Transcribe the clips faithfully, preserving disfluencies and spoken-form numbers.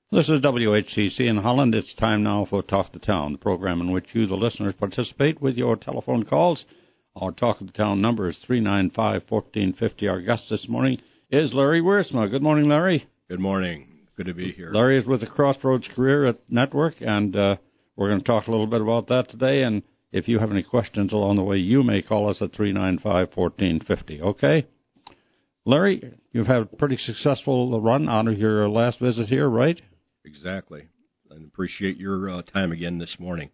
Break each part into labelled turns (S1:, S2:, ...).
S1: This is W H C C in Holland. It's time now for Talk the Town, the program in which you, the listeners, participate with your telephone calls. Our Talk of the Town number is three nine five, one four five zero. Our guest this morning is Larry Wiersma. Good morning, Larry.
S2: Good morning. Good to be here.
S1: Larry is with the Crossroads Career at Network, and uh, we're going to talk a little bit about that today. And if you have any questions along the way, you may call us at three nine five, one four five zero, okay? Larry, you've had a pretty successful run out of your last visit here, right?
S2: Exactly. And appreciate your uh, time again this morning.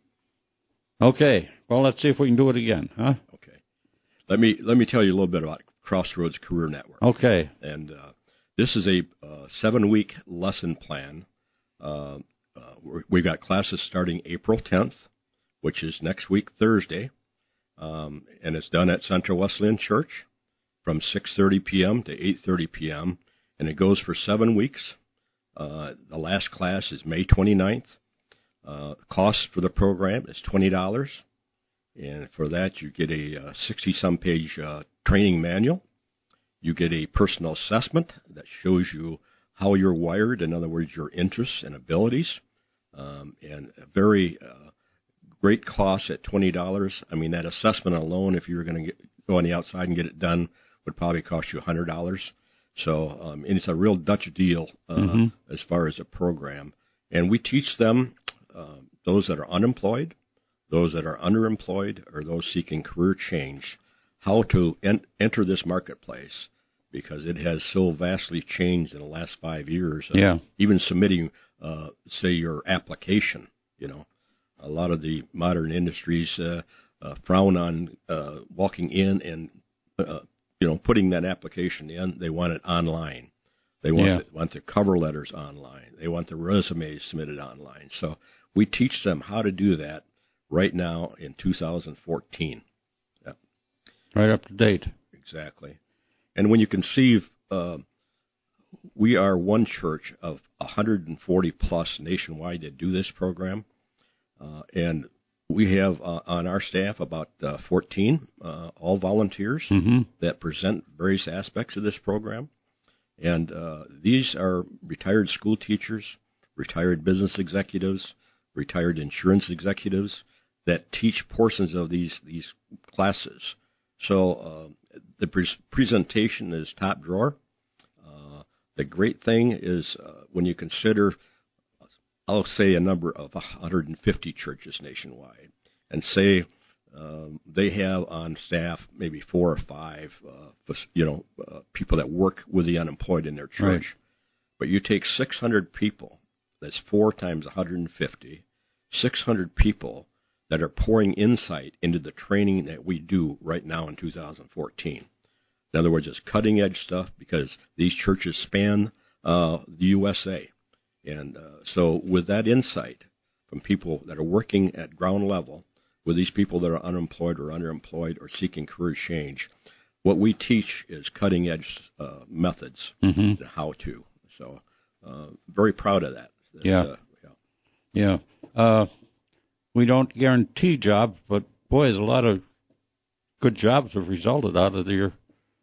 S1: Okay. Well, let's see if we can do it again, huh?
S2: Okay. Let me let me tell you a little bit about Crossroads Career Network.
S1: Okay.
S2: And uh, this is a uh, seven-week lesson plan. Uh, uh, we've got classes starting April tenth, which is next week, Thursday. Um, and it's done at Central Wesleyan Church from six thirty p.m. to eight thirty p.m. And it goes for seven weeks. Uh, the last class is May twenty-ninth. Uh, the cost for the program is twenty dollars. And for that, you get a uh, sixty-some page uh, training manual. You get a personal assessment that shows you how you're wired, in other words, your interests and abilities. Um, and a very uh, great cost at twenty dollars. I mean, that assessment alone, if you were going to go on the outside and get it done, would probably cost you one hundred dollars. So um, and it's a real Dutch deal uh, mm-hmm. as far as a program. And we teach them, uh, those that are unemployed, those that are underemployed, or those seeking career change, how to en- enter this marketplace, because it has so vastly changed in the last five years. Uh,
S1: yeah.
S2: Even submitting, uh, say, your application, you know, a lot of the modern industries uh, uh, frown on uh, walking in and uh, you know, putting that application in. They want it online. They want,
S1: yeah.
S2: the, want the cover letters online. They want the resumes submitted online. So we teach them how to do that right now in two thousand fourteen. Yeah.
S1: Right up to date.
S2: Exactly. And when you conceive, uh, we are one church of one hundred forty plus nationwide that do this program. Uh, and we have uh, on our staff about uh, fourteen, uh, all volunteers
S1: mm-hmm.
S2: that present various aspects of this program. And uh, these are retired school teachers, retired business executives, retired insurance executives that teach portions of these, these classes. So uh, the pre- presentation is top drawer. Uh, the great thing is uh, when you consider, I'll say a number of one hundred fifty churches nationwide, and say um, they have on staff maybe four or five, uh, you know, uh, people that work with the unemployed in their church.
S1: Right.
S2: But you take six hundred people, that's four times one hundred fifty, six hundred people that are pouring insight into the training that we do right now in two thousand fourteen. In other words, it's cutting-edge stuff because these churches span uh, the U S A. And uh, so with that insight from people that are working at ground level, with these people that are unemployed or underemployed or seeking career change, what we teach is cutting-edge uh, methods
S1: mm-hmm.
S2: and how to. So uh, very proud of that.
S1: Yeah.
S2: Uh,
S1: yeah. Yeah. Uh, we don't guarantee jobs, but, boy, there's a lot of good jobs have resulted out of your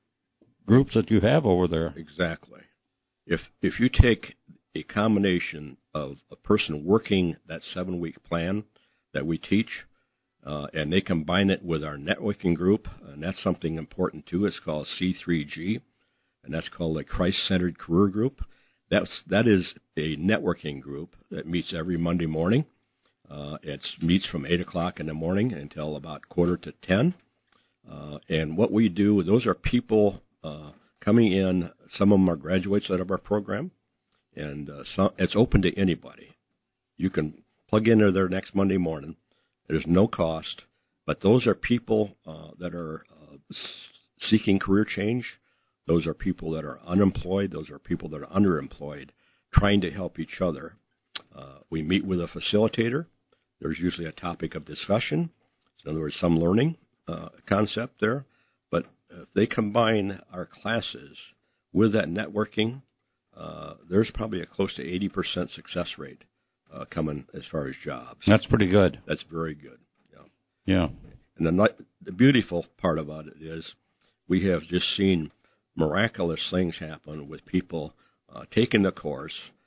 S1: groups that you have over there.
S2: Exactly. If if you take a combination of a person working that seven-week plan that we teach, uh, and they combine it with our networking group, and that's something important too. It's called C three G, and that's called a Christ-Centered Career Group. That's, that is a networking group that meets every Monday morning. Uh, it meets from eight o'clock in the morning until about quarter to ten. Uh, and what we do, those are people uh, coming in. Some of them are graduates out of our program. And uh, so it's open to anybody. You can plug into there next Monday morning. There's no cost. But those are people uh, that are uh, seeking career change. Those are people that are unemployed. Those are people that are underemployed, trying to help each other. Uh, we meet with a facilitator. There's usually a topic of discussion. In other words, some learning uh, concept there. But if they combine our classes with that networking, Uh, there's probably a close to eighty percent success rate uh, coming as far as jobs.
S1: That's pretty good.
S2: That's very good. Yeah.
S1: Yeah.
S2: And the, the beautiful part about it is we have just seen miraculous things happen with people uh, taking the course,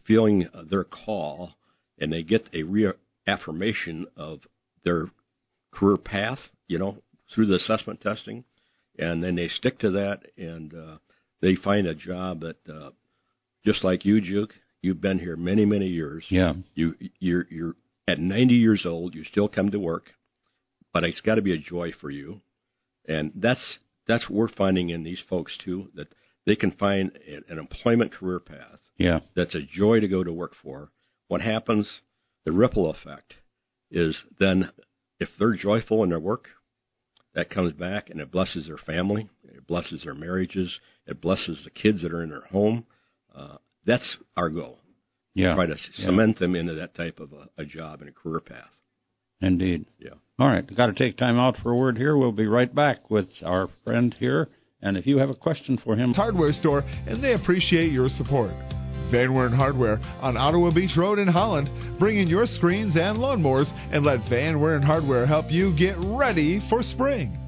S2: feeling their call, and they get a reaffirmation of their career path, you know, through the assessment testing, and then they stick to that, and uh, they find a job that, uh, just like you, Juke, you've been here many, many years.
S1: Yeah.
S2: You, you're, you're at ninety years old, you still come to work, but it's got to be a joy for you, and that's that's what we're finding in these folks too, that they can find an employment career path.
S1: Yeah.
S2: That's a joy to go to work for. What happens, the ripple effect, is then if they're joyful in their work, that comes back and it blesses their family, it blesses their marriages, it blesses the kids that are in their home. Uh, that's our goal.
S1: Yeah.
S2: Try to
S1: yeah.
S2: cement them into that type of a, a job and a career path.
S1: Indeed.
S2: Yeah.
S1: All right. Got to take time out for a word here. We'll be right back with our friend here. And if you have a question for him,
S3: hardware store, and they appreciate your support. Van Weren Hardware on Ottawa Beach Road in Holland. Bring in your screens and lawnmowers and let Van Weren Hardware help you get ready for spring.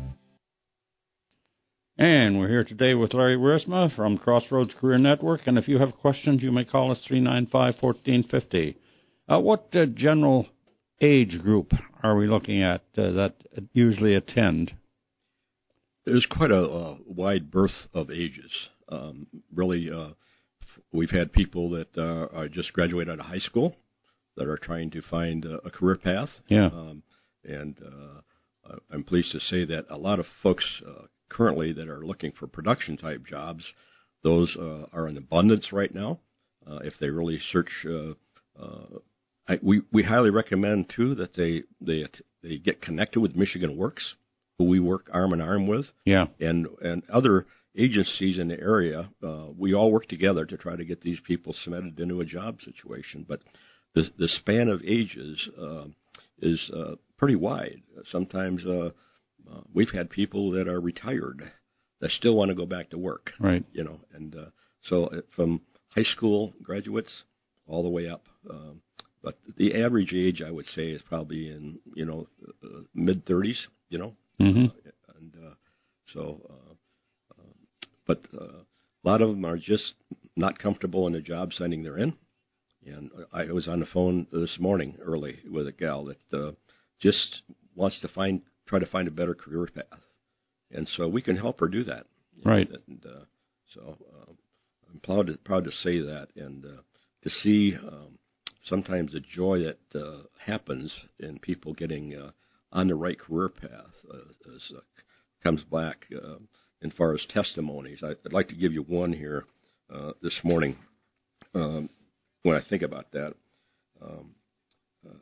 S1: And we're here today with Larry Wiersma from Crossroads Career Network. And if you have questions, you may call us three nine five, one four five zero. Uh, what uh, general age group are we looking at uh, that usually attend?
S2: There's quite a, a wide berth of ages. Um, really, uh, we've had people that uh, are just graduated out of high school that are trying to find a, a career path.
S1: Yeah.
S2: Um, and uh, I'm pleased to say that a lot of folks uh, currently that are looking for production-type jobs, those uh, are in abundance right now. Uh, if they really search, uh, uh, I, we we highly recommend too that they they they get connected with Michigan Works, who we work arm in arm with.
S1: Yeah.
S2: And and other agencies in the area. Uh, we all work together to try to get these people submitted into a job situation. But the the span of ages uh, is uh, pretty wide. Sometimes uh, uh, we've had people that are retired that still want to go back to work.
S1: Right.
S2: You know, and uh, so from high school graduates all the way up. Um, but the average age, I would say, is probably in you know uh, mid thirties. You know,
S1: mm-hmm.
S2: uh, and uh, so. Uh, But uh, a lot of them are just not comfortable in the job setting they're in. And I was on the phone this morning early with a gal that uh, just wants to find, try to find a better career path. And so we can help her do that.
S1: Right.
S2: And uh, so uh, I'm proud to, proud to say that. And uh, to see um, sometimes the joy that uh, happens in people getting uh, on the right career path uh, as, uh, comes back. Uh, As far as testimonies, I'd like to give you one here uh, this morning. Um, when I think about that, um, uh,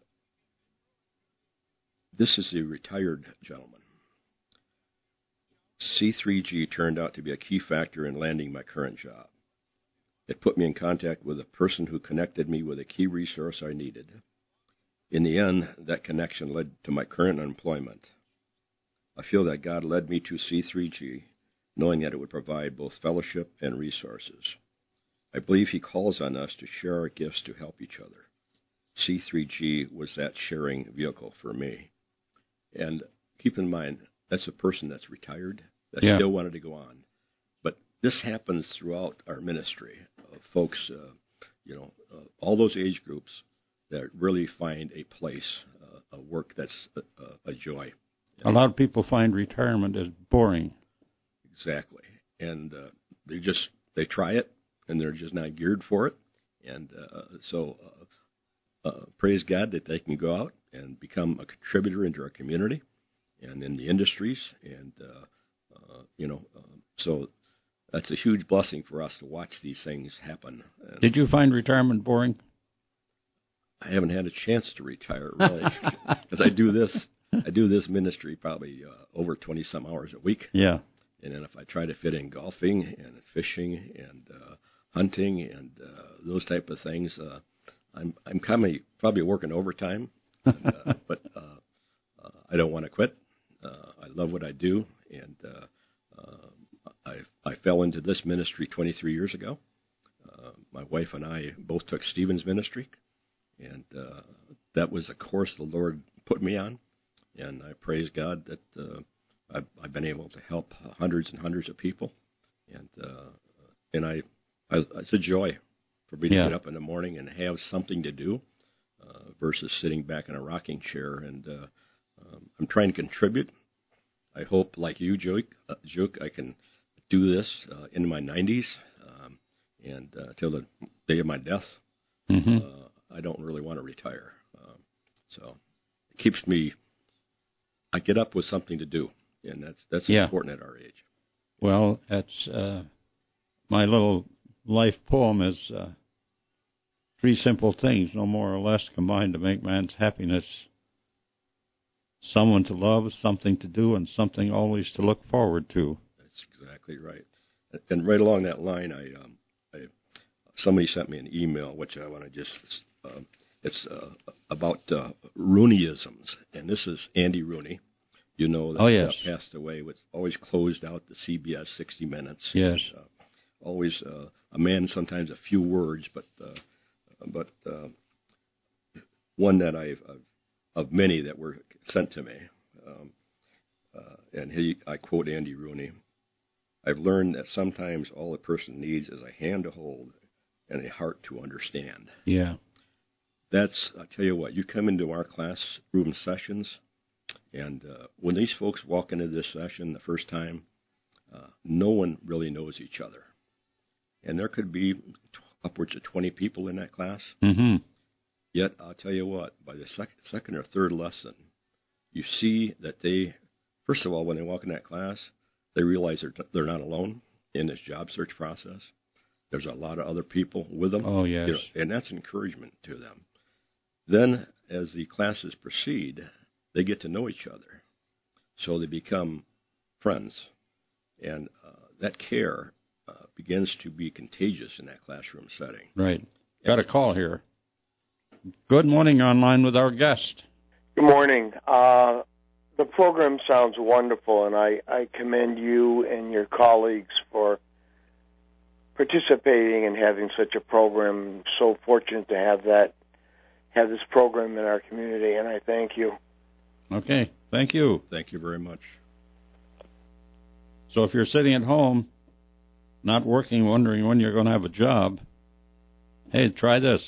S2: this is a retired gentleman. C three G turned out to be a key factor in landing my current job. It put me in contact with a person who connected me with a key resource I needed. In the end, that connection led to my current employment. I feel that God led me to C three G, knowing that it would provide both fellowship and resources. I believe he calls on us to share our gifts to help each other. C three G was that sharing vehicle for me. And keep in mind, that's a person that's retired, that
S1: yeah.
S2: still wanted to go on. But this happens throughout our ministry of folks, uh, you know, uh, all those age groups that really find a place, uh, a work that's a, a joy.
S1: A lot of people find retirement as boring.
S2: Exactly. And uh, they just, they try it, and they're just not geared for it. And uh, so uh, uh, praise God that they can go out and become a contributor into our community and in the industries. And, uh, uh, you know, uh, so that's a huge blessing for us to watch these things happen. And
S1: did you find retirement boring?
S2: I haven't had a chance to retire, really, because I do this. I do this ministry probably uh, over twenty-some hours a week.
S1: Yeah.
S2: And then if I try to fit in golfing and fishing and uh, hunting and uh, those type of things, uh, I'm I'm coming, probably working overtime, and, uh, but uh, uh, I don't want to quit. Uh, I love what I do, and uh, uh, I I fell into this ministry twenty-three years ago. Uh, my wife and I both took Stephen's ministry, and uh, that was a course the Lord put me on, and I praise God that. Uh, I've, I've been able to help hundreds and hundreds of people, and uh, and I, I, it's a joy. for me to
S1: yeah.
S2: get up in the morning and have something to do uh, versus sitting back in a rocking chair. And uh, um, I'm trying to contribute. I hope, like you, Juke, uh, Juke I can do this uh, in my nineties um, and uh, till the day of my death.
S1: Mm-hmm.
S2: Uh, I don't really want to retire. Um, so it keeps me, I get up with something to do, and that's that's
S1: yeah.
S2: important at our age.
S1: Well, that's uh, my little life poem is uh, three simple things, no more or less, combined to make man's happiness. Someone to love, something to do, and something always to look forward to.
S2: That's exactly right. And right along that line, I, um, I somebody sent me an email, which I want to just, uh, it's uh, about uh, Rooneyisms. And this is Andy Rooney. You know, that
S1: oh, yes.
S2: uh, passed away, was always closed out the C B S sixty minutes.
S1: Yes.
S2: Uh, always uh, a man, sometimes a few words, but uh, but uh, one that I've, I've, of many that were sent to me. Um, uh, and he, I quote Andy Rooney, "I've learned that sometimes all a person needs is a hand to hold and a heart to understand."
S1: Yeah.
S2: That's, I tell you what, you come into our classroom sessions, and uh, when these folks walk into this session the first time, uh, no one really knows each other. And there could be t- upwards of twenty people in that class.
S1: Mm-hmm.
S2: Yet, I'll tell you what, by the sec- second or third lesson, you see that they, first of all, when they walk in that class, they realize they're, t- they're not alone in this job search process. There's a lot of other people with them.
S1: Oh, yes.
S2: You know, and that's encouragement to them. Then, as the classes proceed, they get to know each other. So they become friends. And uh, that care uh, begins to be contagious in that classroom setting.
S1: Right. Got a call here. Good morning, online with our guest.
S4: Good morning. Uh, the program sounds wonderful, and I, I commend you and your colleagues for participating and having such a program. I'm so fortunate to have that, have this program in our community, and I thank you.
S1: Okay, thank you.
S2: Thank you very much.
S1: So if you're sitting at home, not working, wondering when you're going to have a job, hey, try this.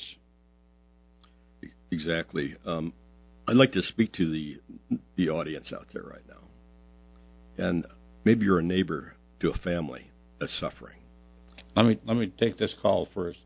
S2: Exactly. Um, I'd like to speak to the the audience out there right now. And maybe you're a neighbor to a family that's suffering.
S1: Let me let me take this call first.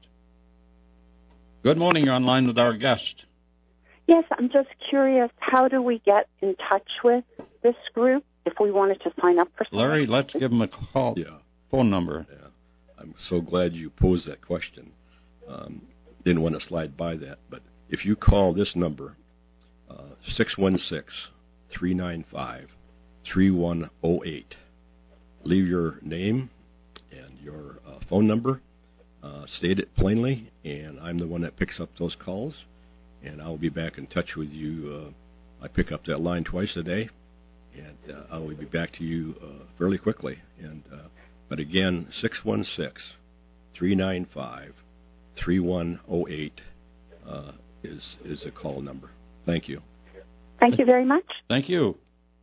S1: Good morning, you're online with our guest.
S5: Yes, I'm just curious, how do we get in touch with this group if we wanted to sign up for something?
S1: Larry, let's give him a call.
S2: Yeah.
S1: Phone number.
S2: Yeah. I'm so glad you posed that question. Um, didn't want to slide by that, but if you call this number, uh, six one six, three nine five, three one zero eight, leave your name and your uh, phone number, uh, state it plainly, and I'm the one that picks up those calls, and I'll be back in touch with you. Uh, I pick up that line twice a day, and uh, I will be back to you uh, fairly quickly. And uh, but again, six one six, three nine five, three one zero eight uh, is is a call number. Thank you.
S5: Thank you very much.
S1: Thank you.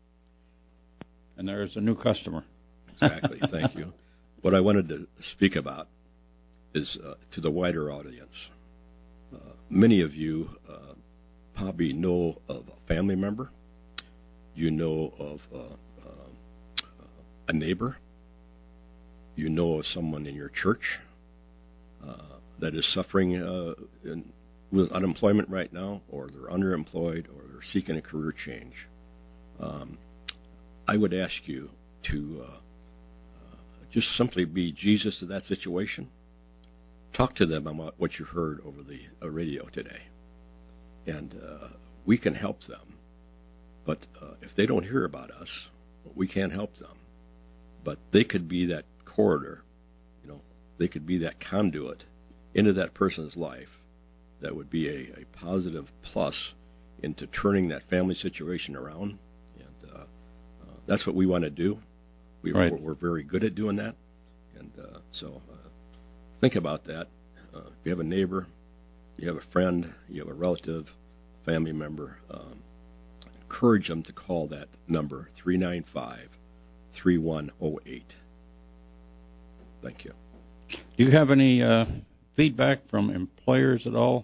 S1: And there's a new customer.
S2: Exactly. Thank you. What I wanted to speak about is uh, to the wider audience. Uh, many of you uh, probably know of a family member. You know of uh, uh, a neighbor. You know of someone in your church uh, that is suffering uh, in, with unemployment right now, or they're underemployed, or they're seeking a career change. Um, I would ask you to uh, uh, just simply be Jesus to that situation. Talk to them about what you heard over the uh, radio today. And uh, we can help them. But uh, if they don't hear about us, we can't help them. But they could be that corridor, you know, they could be that conduit into that person's life that would be a, a positive plus into turning that family situation around. And uh, uh, that's what we want to do. We,
S1: right.
S2: we're, we're very good at doing that. And uh, so uh, think about that. Uh, if you have a neighbor, you have a friend, you have a relative, family member, um, encourage them to call that number, three nine five, three one zero eight. Thank you.
S1: Do you have any uh, feedback from employers at all?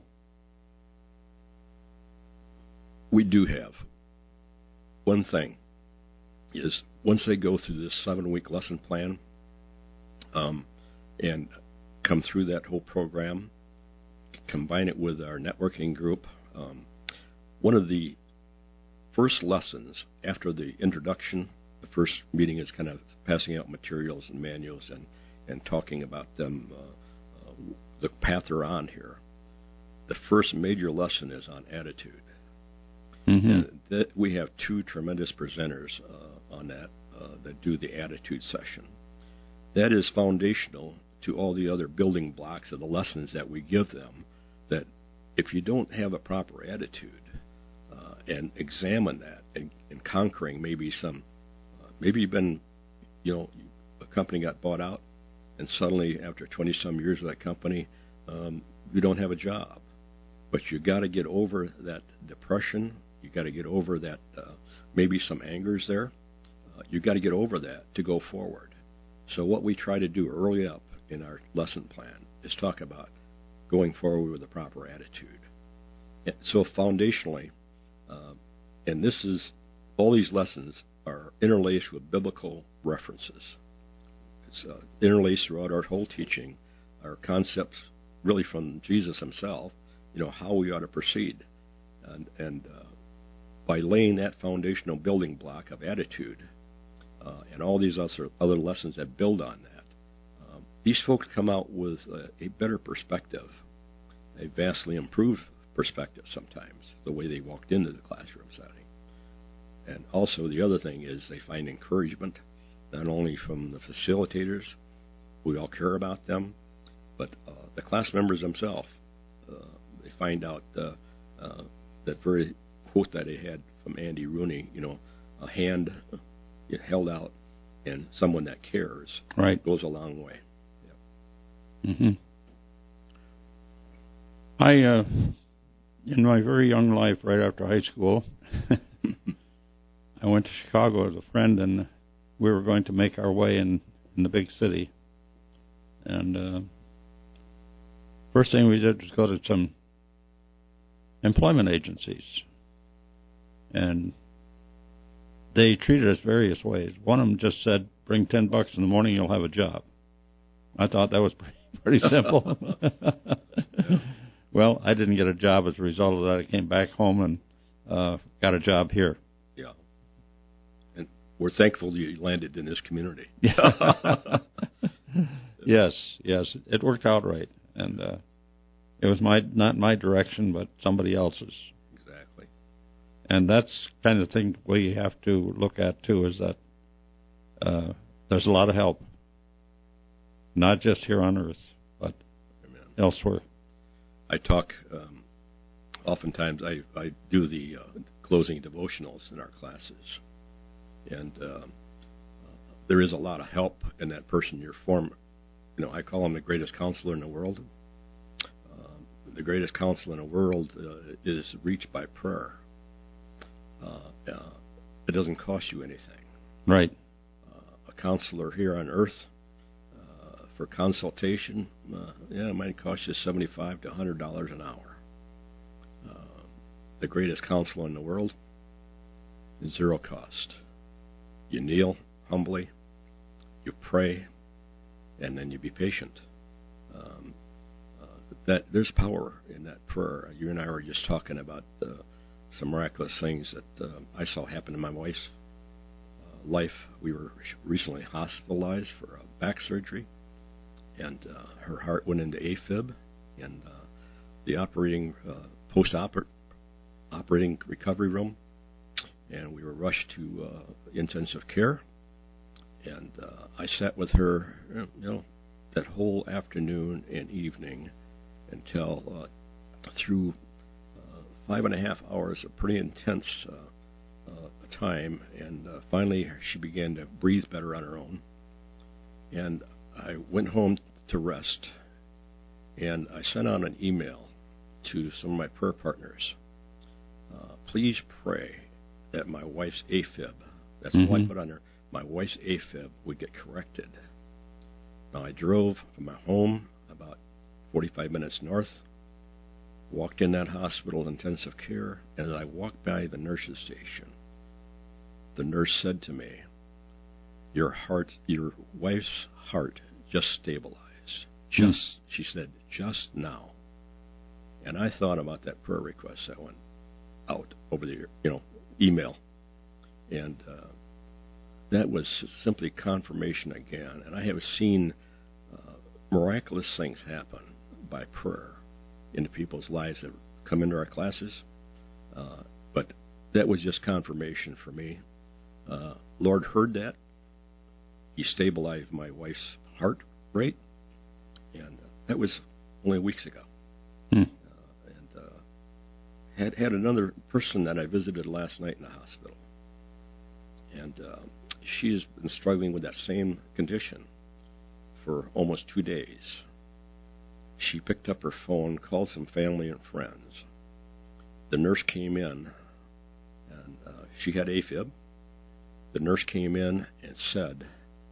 S2: We do have. One thing is once they go through this seven-week lesson plan um, and come through that whole program, combine it with our networking group, um, one of the first lessons after the introduction, the first meeting is kind of passing out materials and manuals and, and talking about them, uh, uh, the path they're on here. The first major lesson is on attitude.
S1: Mm-hmm.
S2: And that we have two tremendous presenters uh, on that uh, that do the attitude session. That is foundational to all the other building blocks of the lessons that we give them, that if you don't have a proper attitude uh, and examine that and, and conquering maybe some, uh, maybe you've been, you know, a company got bought out and suddenly after twenty-some years of that company, um, you don't have a job. But you got to get over that depression. You got to get over that, uh, maybe some anger's there. Uh, you got to get over that to go forward. So what we try to do early up in our lesson plan is talk about going forward with a proper attitude. And so foundationally, uh, and this is, all these lessons are interlaced with biblical references. It's uh, interlaced throughout our whole teaching, our concepts really from Jesus himself, you know, how we ought to proceed. And, and uh, by laying that foundational building block of attitude uh, and all these other, other lessons that build on that, um, these folks come out with a, a better perspective, a vastly improved perspective sometimes, the way they walked into the classroom setting. And also the other thing is they find encouragement, not only from the facilitators, we all care about them, but uh, the class members themselves. Uh, they find out uh, uh, that very quote that I had from Andy Rooney, you know, a hand held out and someone that cares
S1: right.
S2: goes a long way. Yeah.
S1: Mm-hmm. I, uh, in my very young life, right after high school, I went to Chicago as a friend, and we were going to make our way in, in the big city. And uh, first thing we did was go to some employment agencies. And they treated us various ways. One of them just said, bring ten bucks in the morning, you'll have a job. I thought that was pretty, pretty simple. Well, I didn't get a job as a result of that. I came back home and uh, got a job here.
S2: Yeah. And we're thankful you landed in this community.
S1: Yes, yes. It worked out right. And uh, it was my not my direction, but somebody else's.
S2: Exactly.
S1: And that's kind of the thing we have to look at, too, is that uh, there's a lot of help, not just here on Earth, but Amen. Elsewhere.
S2: I talk, um, oftentimes I, I do the uh, closing devotionals in our classes, and uh, there is a lot of help in that person you're form. You know, I call him the greatest counselor in the world. Uh, the greatest counselor in the world uh, is reached by prayer. Uh, uh, it doesn't cost you anything.
S1: Right.
S2: Uh, a counselor here on earth, uh, for consultation, uh, yeah, it might cost you seventy-five to one hundred dollars an hour. Uh, the greatest counselor in the world is zero cost. You kneel humbly, you pray, and then you be patient. Um, uh, that there's power in that prayer. You and I were just talking about uh, some miraculous things that uh, I saw happen in my wife's uh, life. We were recently hospitalized for a back surgery, and uh, her heart went into AFib, and uh, the operating uh, post-operating operating recovery room, and we were rushed to uh, intensive care. And uh, I sat with her, you know, that whole afternoon and evening until uh, through uh, five and a half hours of pretty intense uh, uh, time. And uh, finally, she began to breathe better on her own. And I went home to rest, and I sent out an email to some of my prayer partners. Uh, please pray that my wife's AFib, that's mm-hmm. all I put on her, my wife's AFib would get corrected. Now, I drove from my home about forty-five minutes north. Walked in that hospital, intensive care, and as I walked by the nurse's station, the nurse said to me, your heart, your wife's heart just stabilized. Just, mm. she said, just now. And I thought about that prayer request that went out over the, you know, email. And uh, that was simply confirmation again. And I have seen uh, miraculous things happen by prayer into people's lives that come into our classes. Uh, but that was just confirmation for me. Uh, Lord heard that. He stabilized my wife's heart rate. And uh, that was only weeks ago.
S1: Hmm.
S2: Uh, and uh, had, had another person that I visited last night in the hospital. And uh, she's been struggling with that same condition for almost two days. She picked up her phone, called some family and friends. The nurse came in, and uh, she had AFib. The nurse came in and said,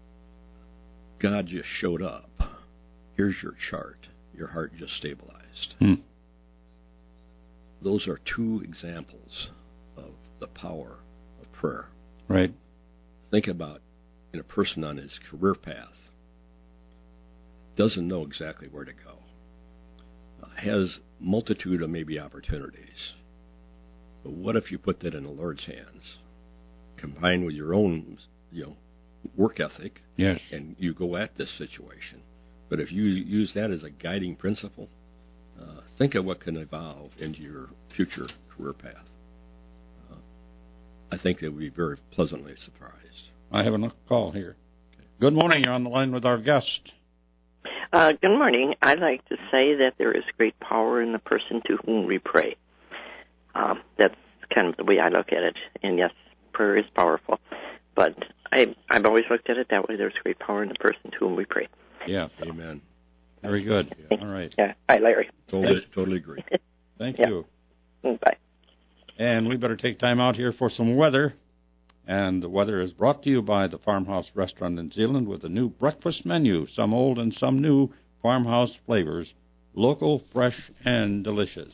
S2: God just showed up. Here's your chart. Your heart just stabilized.
S1: Hmm.
S2: Those are two examples of the power of prayer.
S1: Right.
S2: Think about in a person on his career path, doesn't know exactly where to go, uh, has multitude of maybe opportunities. But what if you put that in the Lord's hands, combined with your own, you know, work ethic,
S1: yes,
S2: and you go at this situation? But if you use that as a guiding principle, uh, think of what can evolve into your future career path. Uh, I think they would be very pleasantly surprised.
S1: I have a call here. Okay. Good morning. You're on the line with our guest.
S6: Uh, good morning. I'd like to say that there is great power in the person to whom we pray. Um, that's kind of the way I look at it. And yes, prayer is powerful. But I, I've always looked at it that way. There's great power in the person to whom we pray.
S1: Yeah.
S2: Amen.
S1: Very good. Yeah. All right.
S6: Yeah. Hi, Larry.
S2: Totally, totally agree.
S1: Thank
S6: yeah.
S1: you.
S6: Bye.
S1: And we better take time out here for some weather. And the weather is brought to you by the Farmhouse Restaurant in Zeeland with a new breakfast menu, some old and some new farmhouse flavors, local, fresh, and delicious.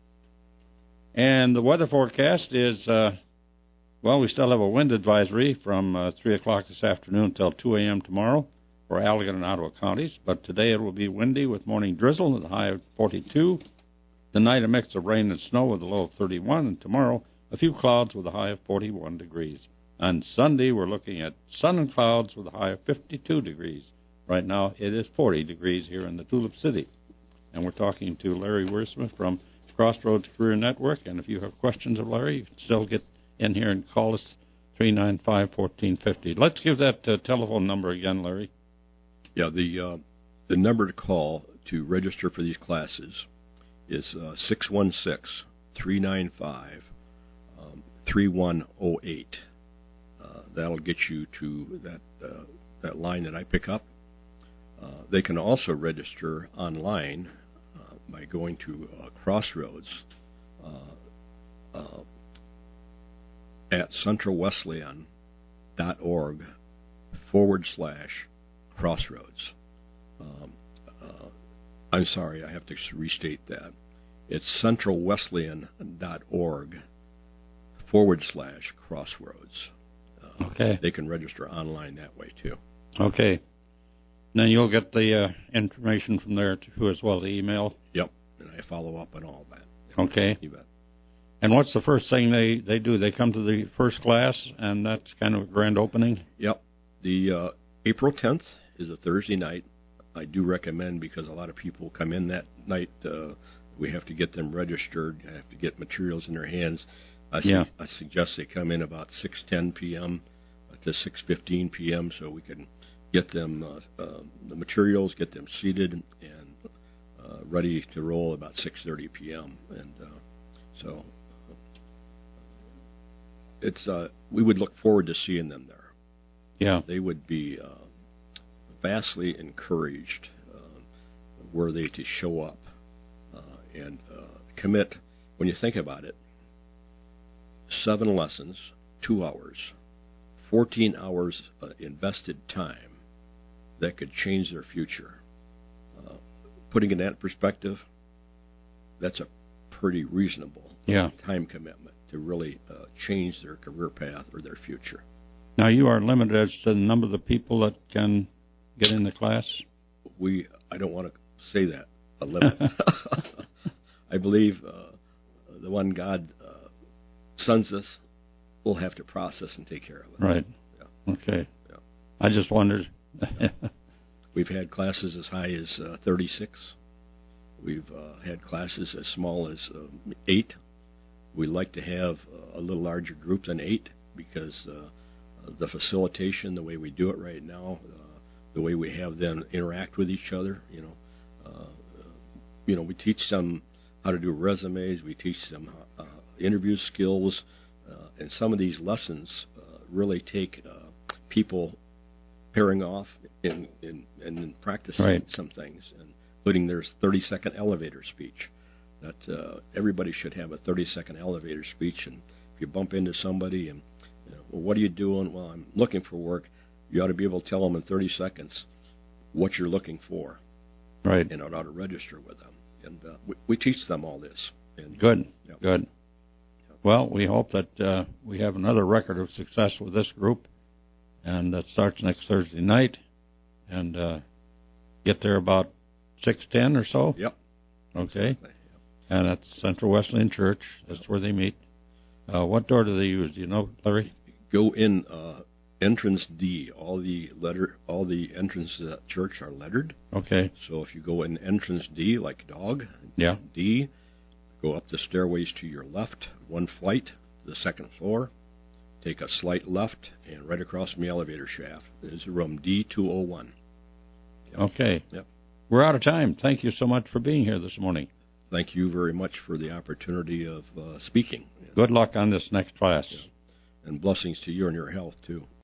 S1: And the weather forecast is, uh, well, we still have a wind advisory from uh, three o'clock this afternoon until two a.m. tomorrow for Allegan and Ottawa counties. But today it will be windy with morning drizzle with a high of forty-two. Tonight a mix of rain and snow with a low of thirty-one. And tomorrow a few clouds with a high of forty-one degrees. On Sunday, we're looking at sun and clouds with a high of fifty-two degrees. Right now, it is forty degrees here in the Tulip City. And we're talking to Larry Wiersma from Crossroads Career Network. And if you have questions of Larry, you can still get in here and call us, three nine five, one four five zero. Let's give that uh, telephone number again, Larry.
S2: Yeah, the uh, the number to call to register for these classes is uh, six one six, three nine five, three one zero eight. Uh, that'll get you to that uh, that line that I pick up. Uh, they can also register online uh, by going to uh, Crossroads uh, uh, at centralwesleyan dot org forward slash Crossroads. Um, uh, I'm sorry, I have to restate that. It's centralwesleyan dot org forward slash Crossroads. Uh,
S1: okay.
S2: They can register online that way, too.
S1: Okay. Then you'll get the uh, information from there, too, as well, the email?
S2: Yep, and I follow up on all that.
S1: Okay.
S2: You bet.
S1: And what's the first thing they, they do? They come to the first class, and that's kind of a grand opening?
S2: Yep. The uh, April tenth is a Thursday night. I do recommend, because a lot of people come in that night. Uh, we have to get them registered. I have to get materials in their hands. I,
S1: yeah.
S2: su- I suggest they come in about six ten p.m. to six fifteen p.m. so we can get them uh, uh, the materials, get them seated and uh, ready to roll about six thirty p.m. And uh, so it's uh, we would look forward to seeing them there.
S1: Yeah,
S2: they would be uh, vastly encouraged uh, were they to show up uh, and uh, commit. When you think about it, seven lessons, two hours, fourteen hours uh, invested time that could change their future. Uh, putting it in that perspective, that's a pretty reasonable
S1: yeah.
S2: time commitment to really uh, change their career path or their future.
S1: Now, you are limited as to the number of the people that can get in the class?
S2: We, I don't want to say that, a limit. I believe uh, the one God uh, sends us, we'll have to process and take care of it.
S1: Right.
S2: Yeah.
S1: Okay.
S2: Yeah.
S1: I just wondered.
S2: We've had classes as high as uh, thirty-six. We've uh, had classes as small as um, eight. We like to have uh, a little larger group than eight because uh, the facilitation, the way we do it right now, uh, the way we have them interact with each other, you know, uh, you know, we teach them how to do resumes, we teach them uh, interview skills, uh, and some of these lessons uh, really take uh, people pairing off and in, in, in practicing
S1: right.
S2: some things, and including there's thirty-second elevator speech. That uh, everybody should have a thirty-second elevator speech, and if you bump into somebody and, you know, well, what are you doing? Well, I'm looking for work. You ought to be able to tell them in thirty seconds what you're looking for.
S1: Right.
S2: And it ought to register with them. And uh, we, we teach them all this. And,
S1: good,
S2: yep.
S1: good.
S2: Yep.
S1: Well, we hope that uh, we have another record of success with this group, and that starts next Thursday night, and uh, get there about six ten or so?
S2: Yep.
S1: Okay. Yep. And that's Central Wesleyan Church. That's where they meet. Uh, what door do they use? Do you know, Larry?
S2: Go in uh, entrance D. All the letter, all the entrances to that church are lettered.
S1: Okay.
S2: So if you go in entrance D, like dog,
S1: yeah.
S2: D, go up the stairways to your left, one flight to the second floor, take a slight left, and right across from the elevator shaft is room D two oh one. Yep.
S1: Okay.
S2: Yep.
S1: We're out of time. Thank you so much for being here this morning.
S2: Thank you very much for the opportunity of uh, speaking.
S1: Good luck on this next class.
S2: Yeah. And blessings to you and your health, too.